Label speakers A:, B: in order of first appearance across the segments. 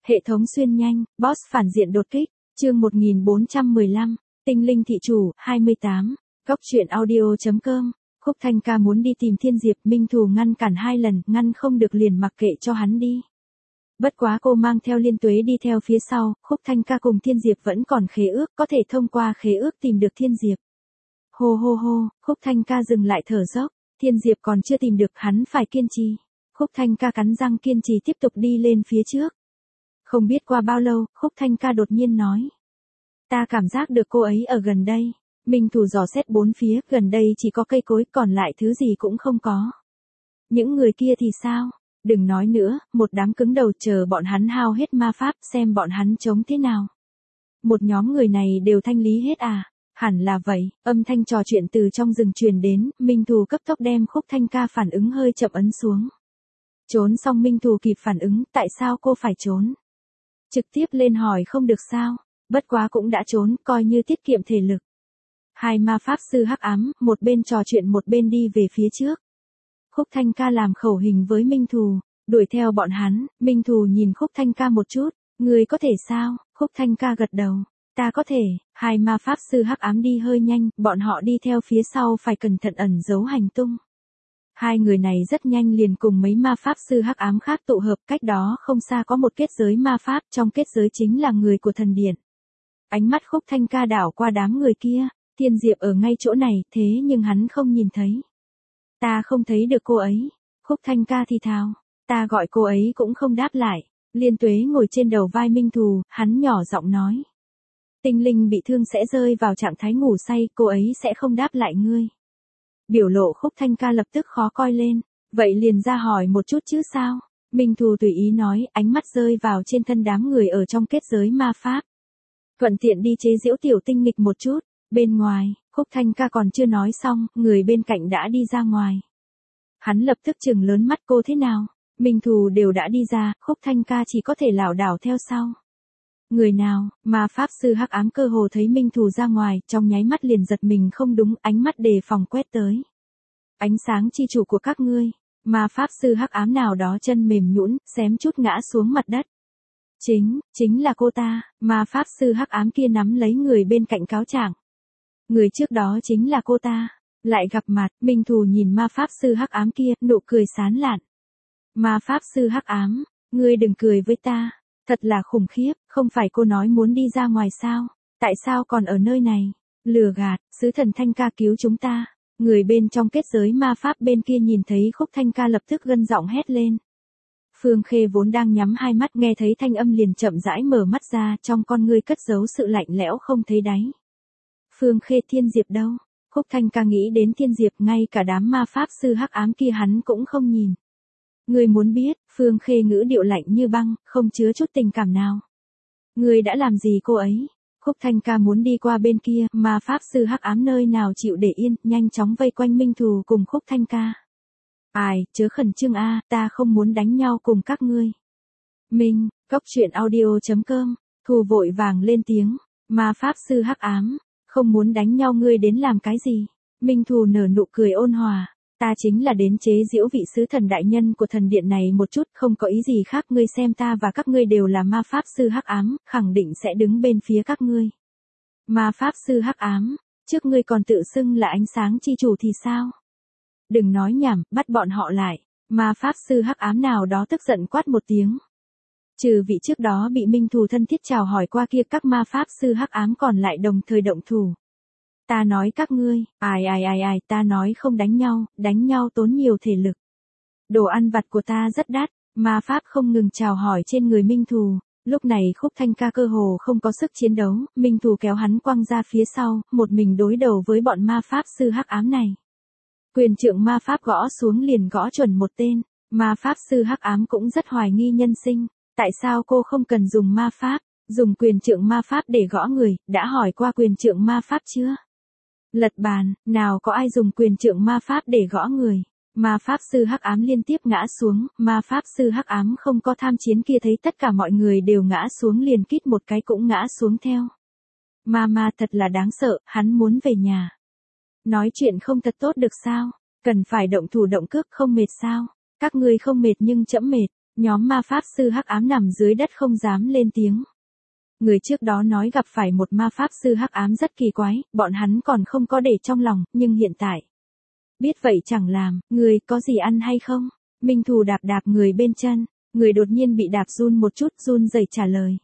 A: Hệ thống xuyên nhanh, boss phản diện đột kích, chương 1415, tinh linh thị chủ, 28, góc truyện audio.com. Khúc Thanh Ca muốn đi tìm Thiên Diệp, Minh Thù ngăn cản 2 lần, ngăn không được liền mặc kệ cho hắn đi. Bất quá cô mang theo Liên Tuế đi theo phía sau, Khúc Thanh Ca cùng Thiên Diệp vẫn còn khế ước, có thể thông qua khế ước tìm được Thiên Diệp. Hô hô hô, Khúc Thanh Ca dừng lại thở dốc, Thiên Diệp còn chưa tìm được, hắn phải kiên trì. Khúc Thanh Ca cắn răng kiên trì tiếp tục đi lên phía trước. Không biết qua bao lâu, Khúc Thanh Ca đột nhiên nói. Ta cảm giác được cô ấy ở gần đây. Minh Thù dò xét bốn phía, gần đây chỉ có cây cối, còn lại thứ gì cũng không có. Những người kia thì sao? Đừng nói nữa, một đám cứng đầu chờ bọn hắn hao hết ma pháp, xem bọn hắn chống thế nào. Một nhóm người này đều thanh lý hết à? Hẳn là vậy, âm thanh trò chuyện từ trong rừng truyền đến, Minh Thù cấp tốc đem Khúc Thanh Ca phản ứng hơi chậm ấn xuống. Trốn xong Minh Thù kịp phản ứng, tại sao cô phải trốn? Trực tiếp lên hỏi không được sao? Bất quá cũng đã trốn, coi như tiết kiệm thể lực. Hai ma pháp sư hắc ám, một bên trò chuyện một bên đi về phía trước. Khúc Thanh Ca làm khẩu hình với Minh Thù, đuổi theo bọn hắn. Minh Thù nhìn Khúc Thanh Ca một chút, người có thể sao? Khúc Thanh Ca gật đầu, ta có thể. Hai ma pháp sư hắc ám đi hơi nhanh, bọn họ đi theo phía sau phải cẩn thận ẩn giấu hành tung. Hai người này rất nhanh liền cùng mấy ma pháp sư hắc ám khác tụ hợp, cách đó không xa có một kết giới ma pháp, trong kết giới chính là người của thần điện. Ánh mắt Khúc Thanh Ca đảo qua đám người kia, Thiên Diệp ở ngay chỗ này, thế nhưng hắn không nhìn thấy. Ta không thấy được cô ấy. Khúc Thanh Ca thì thào, ta gọi cô ấy cũng không đáp lại. Liên Tuế ngồi trên đầu vai Minh Thù, hắn nhỏ giọng nói. Tinh linh bị thương sẽ rơi vào trạng thái ngủ say, cô ấy sẽ không đáp lại ngươi. Biểu lộ Khúc Thanh Ca lập tức khó coi lên, vậy liền ra hỏi một chút chứ sao? Minh Thù tùy ý nói, ánh mắt rơi vào trên thân đám người ở trong kết giới ma pháp. Thuận tiện đi chế giễu tiểu tinh nghịch một chút. Bên ngoài, Khúc Thanh Ca còn chưa nói xong, người bên cạnh đã đi ra ngoài. Hắn lập tức trừng lớn mắt, cô thế nào? Minh Thù đều đã đi ra, Khúc Thanh Ca chỉ có thể lảo đảo theo sau. Người nào? Ma pháp sư hắc ám cơ hồ thấy Minh Thù ra ngoài, trong nháy mắt liền giật mình không đúng, ánh mắt đề phòng quét tới. Ánh sáng chi chủ của các ngươi. Ma pháp sư hắc ám nào đó chân mềm nhũn, xém chút ngã xuống mặt đất. Chính là cô ta. Ma pháp sư hắc ám kia nắm lấy người bên cạnh cáo trạng. Người trước đó chính là cô ta. Lại gặp mặt, Minh Thù nhìn ma pháp sư hắc ám kia, nụ cười sán lạn. Ma pháp sư hắc ám, ngươi đừng cười với ta. Thật là khủng khiếp, không phải cô nói muốn đi ra ngoài sao? Tại sao còn ở nơi này? Lừa gạt, sứ thần Thanh Ca cứu chúng ta. Người bên trong kết giới ma pháp bên kia nhìn thấy Khúc Thanh Ca lập tức gân giọng hét lên. Phương Khê vốn đang nhắm hai mắt nghe thấy thanh âm liền chậm rãi mở mắt ra, trong con ngươi cất giấu sự lạnh lẽo không thấy đáy. Phương Khê, Thiên Diệp đâu? Khúc Thanh Ca nghĩ đến Thiên Diệp, ngay cả đám ma pháp sư hắc ám kia hắn cũng không nhìn. Ngươi muốn biết? Phương Khê ngữ điệu lạnh như băng, không chứa chút tình cảm nào. Ngươi đã làm gì cô ấy? Khúc Thanh Ca muốn đi qua bên kia, ma pháp sư hắc ám nơi nào chịu để yên, nhanh chóng vây quanh Minh Thù cùng Khúc Thanh Ca. Ai, chớ khẩn trương a, ta không muốn đánh nhau cùng các ngươi. Minh, góc truyện audio.com, Thù vội vàng lên tiếng, ma pháp sư hắc ám, không muốn đánh nhau ngươi đến làm cái gì? Minh Thù nở nụ cười ôn hòa, ta chính là đến chế giễu vị sứ thần đại nhân của thần điện này một chút, không có ý gì khác, ngươi xem ta và các ngươi đều là ma pháp sư hắc ám, khẳng định sẽ đứng bên phía các ngươi. Ma pháp sư hắc ám, trước ngươi còn tự xưng là ánh sáng chi chủ thì sao? Đừng nói nhảm, bắt bọn họ lại. Ma pháp sư hắc ám nào đó tức giận quát một tiếng. Trừ vị trước đó bị Minh Thù thân thiết chào hỏi qua kia, các ma pháp sư hắc ám còn lại đồng thời động thủ. Ta nói các ngươi, ai, ta nói không đánh nhau tốn nhiều thể lực. Đồ ăn vặt của ta rất đắt, ma pháp không ngừng chào hỏi trên người Minh Thù. Lúc này Khúc Thanh Ca cơ hồ không có sức chiến đấu, Minh Thù kéo hắn quăng ra phía sau, một mình đối đầu với bọn ma pháp sư hắc ám này. Quyền trượng ma pháp gõ xuống liền gõ chuẩn một tên, ma pháp sư hắc ám cũng rất hoài nghi nhân sinh, tại sao cô không cần dùng ma pháp, dùng quyền trượng ma pháp để gõ người, đã hỏi qua quyền trượng ma pháp chưa? Lật bàn, nào có ai dùng quyền trượng ma pháp để gõ người, ma pháp sư hắc ám liên tiếp ngã xuống, ma pháp sư hắc ám không có tham chiến kia thấy tất cả mọi người đều ngã xuống liền kít một cái cũng ngã xuống theo. Ma thật là đáng sợ, hắn muốn về nhà. Nói chuyện không thật tốt được sao? Cần phải động thủ động cước, không mệt sao? Các ngươi không mệt nhưng trẫm mệt. Nhóm ma pháp sư hắc ám nằm dưới đất không dám lên tiếng. Người trước đó nói gặp phải một ma pháp sư hắc ám rất kỳ quái, bọn hắn còn không có để trong lòng, nhưng hiện tại. Biết vậy chẳng làm, người có gì ăn hay không? Minh Thù đạp đạp người bên chân, người đột nhiên bị đạp run một chút, run rẩy trả lời.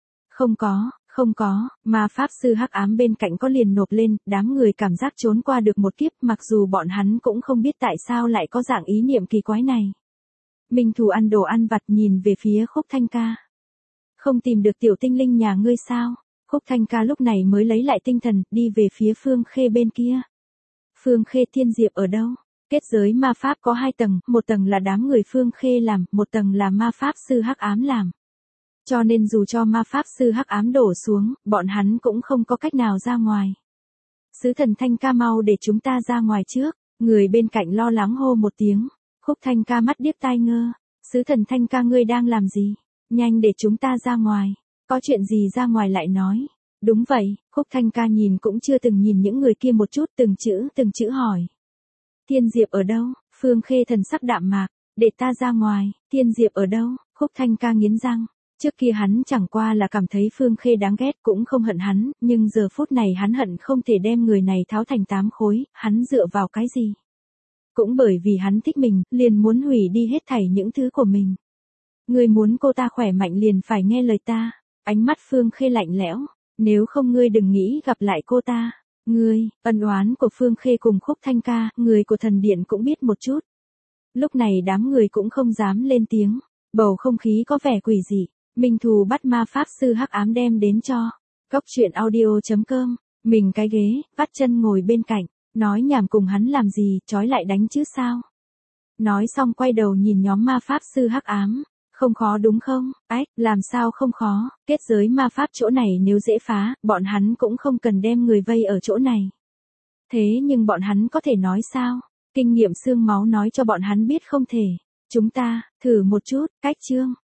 A: Không có, ma pháp sư hắc ám bên cạnh có liền nộp lên, đám người cảm giác trốn qua được một kiếp mặc dù bọn hắn cũng không biết tại sao lại có dạng ý niệm kỳ quái này. Minh Thù ăn đồ ăn vặt nhìn về phía Khúc Thanh Ca. Không tìm được tiểu tinh linh nhà ngươi sao? Khúc Thanh Ca lúc này mới lấy lại tinh thần, đi về phía Phương Khê bên kia. Phương Khê Thiên Diệp ở đâu? Kết giới ma pháp có 2 tầng, một tầng là đám người Phương Khê làm, một tầng là ma pháp sư hắc ám làm. Cho nên dù cho ma pháp sư hắc ám đổ xuống, bọn hắn cũng không có cách nào ra ngoài. Sứ thần Thanh Ca mau để chúng ta ra ngoài trước, người bên cạnh lo lắng hô một tiếng. Khúc Thanh Ca mắt điếc tai ngơ. Sứ thần Thanh Ca ngươi đang làm gì? Nhanh để chúng ta ra ngoài. Có chuyện gì ra ngoài lại nói. Đúng vậy, Khúc Thanh Ca nhìn cũng chưa từng nhìn những người kia một chút, từng chữ hỏi. Thiên Diệp ở đâu? Phương Khê thần sắc đạm mạc. Để ta ra ngoài. Thiên Diệp ở đâu? Khúc Thanh Ca nghiến răng. Trước kia hắn chẳng qua là cảm thấy Phương Khê đáng ghét cũng không hận hắn, nhưng giờ phút này hắn hận không thể đem người này tháo thành 8 khối, hắn dựa vào cái gì? Cũng bởi vì hắn thích mình, liền muốn hủy đi hết thảy những thứ của mình. Ngươi muốn cô ta khỏe mạnh liền phải nghe lời ta. Ánh mắt Phương Khê lạnh lẽo. Nếu không ngươi đừng nghĩ gặp lại cô ta. Ngươi, ân oán của Phương Khê cùng Khúc Thanh Ca, người của thần điện cũng biết một chút. Lúc này đám người cũng không dám lên tiếng. Bầu không khí có vẻ quỷ dị. Minh Thù bắt ma pháp sư hắc ám đem đến cho. Góc truyện audio.com. Mình cái ghế, vắt chân ngồi bên cạnh. Nói nhảm cùng hắn làm gì, trói lại đánh chứ sao? Nói xong quay đầu nhìn nhóm ma pháp sư hắc ám. Không khó đúng không? Ách, làm sao không khó, kết giới ma pháp chỗ này nếu dễ phá, bọn hắn cũng không cần đem người vây ở chỗ này. Thế nhưng bọn hắn có thể nói sao? Kinh nghiệm xương máu nói cho bọn hắn biết không thể. Chúng ta, thử một chút, cách chương.